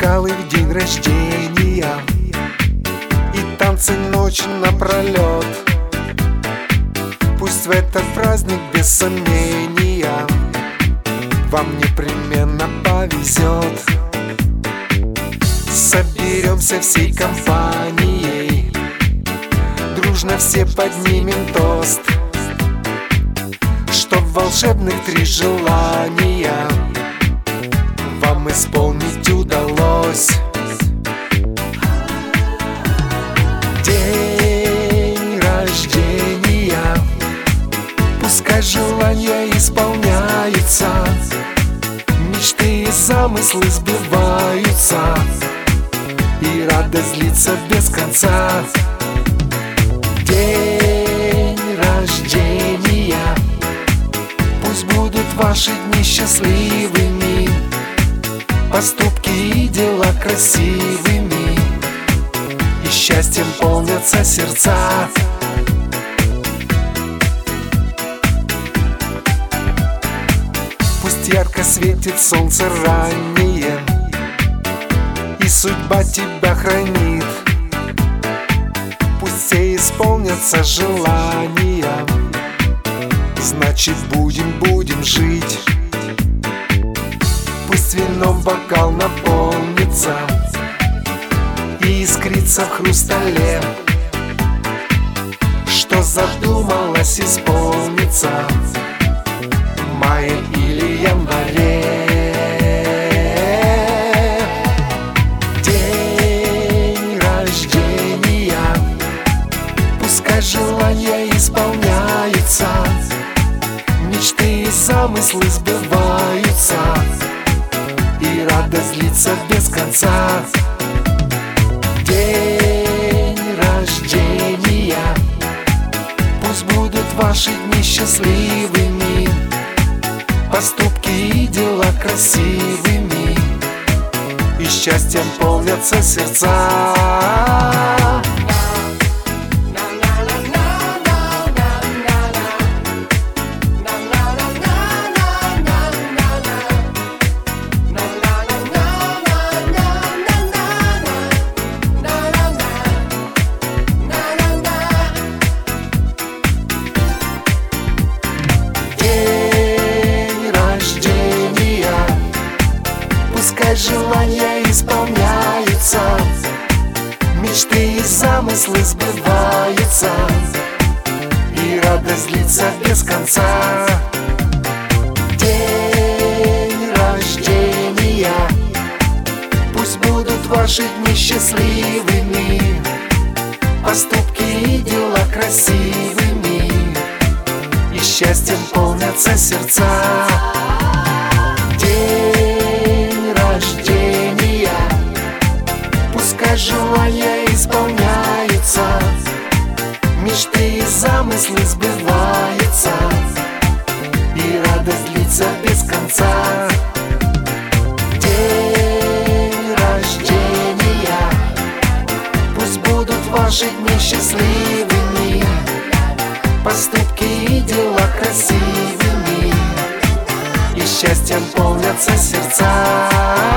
бокалы в день рождения и танцы ночь напролет. Пусть в этот праздник без сомнения вам непременно повезет. Соберемся всей компанией, дружно все поднимем тост, чтоб волшебных 3 желания вам исполнить удалось. День рождения, пускай желания исполняются, мечты и замыслы сбываются, и радость длится без конца. День рождения, пусть будут ваши дни счастливыми, поступки и дела красивыми, и счастьем полнятся сердца. Пусть ярко светит солнце раннее, и судьба тебя хранит. Пусть все исполнятся желания, значит будем жить. Пусть вином бокал наполнится и искрится в хрустале, что задумалось исполнится в мае или январе. День рождения, пускай желания исполняются, мечты и замыслы сбываются, и радость длится без конца. День рождения, пусть будут ваши дни счастливыми, поступки и дела красивыми, и счастьем полнятся сердца. Пускай желания исполняются, мечты и замыслы сбываются, и радость длится без конца. День рождения, пусть будут ваши дни счастливыми, поступки и дела красивыми, и счастьем полнятся сердца. Пускай желания исполняются, мечты и замыслы сбываются, и радость длится без конца. День рождения, пусть будут ваши дни счастливыми, поступки и дела красивыми, и счастьем полнятся сердца.